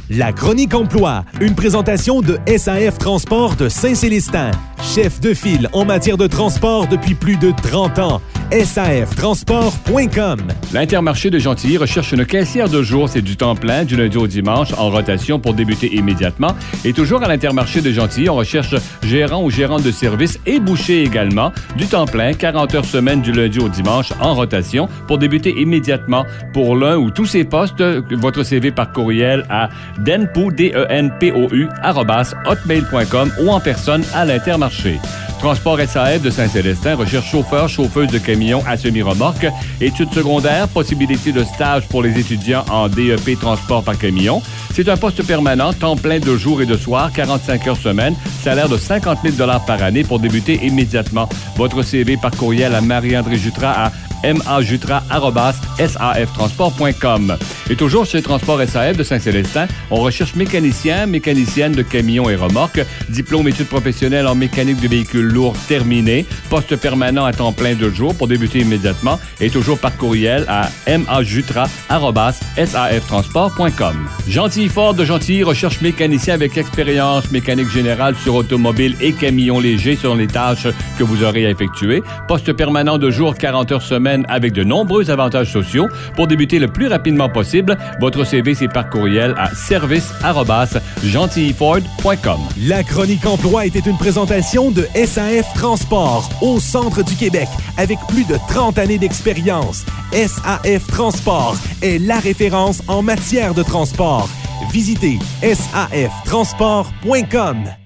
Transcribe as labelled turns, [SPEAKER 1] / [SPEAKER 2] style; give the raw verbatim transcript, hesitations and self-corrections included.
[SPEAKER 1] La Chronique Emploi, une présentation de S A F Transport de Saint-Célestin. Chef de file en matière de transport depuis plus de trente ans. S A F transport point com.
[SPEAKER 2] L'Intermarché de Gentilly recherche une caissière de jour. C'est du temps plein, du lundi au dimanche, en rotation pour débuter immédiatement. Et toujours à l'Intermarché de Gentilly, on recherche gérant ou gérante de service et boucher également. Du temps plein, quarante heures semaine du lundi au dimanche, en rotation pour débuter immédiatement. Pour l'un ou tous ces postes, votre C V par courriel à denpou, D E N P O U, arobase hotmail point com ou en personne à l'Intermarché. Transport S A F de Saint-Célestin recherche chauffeur, chauffeuse de camion à semi-remorque, études secondaires, possibilité de stage pour les étudiants en D E P transport par camion. C'est un poste permanent, temps plein de jour et de soir, quarante-cinq heures semaine, salaire de cinquante mille dollars par année pour débuter immédiatement. Votre C V par courriel à Marie-André Jutras à majutra arobase s a f transport point com. Et toujours chez Transport S A F de Saint-Célestin, on recherche mécanicien, mécanicienne de camions et remorques, diplôme études professionnelles en mécanique de véhicules lourds terminé, poste permanent à temps plein de jour pour débuter immédiatement et toujours par courriel à majutra arobase s a f transport point com. Gentilly Ford de Gentilly recherche mécanicien avec expérience mécanique générale sur automobile et camions légers sur les tâches que vous aurez à effectuer. Poste permanent de jour, quarante heures semaine avec de nombreux avantages sociaux. Pour débuter le plus rapidement possible, votre C V c'est par courriel à service arobase gentilly ford point com.
[SPEAKER 1] La Chronique Emploi était une présentation de S A F Transport au centre du Québec avec plus de trente années d'expérience. S A F Transport est la référence en matière de transport. Visitez s a f transport point com.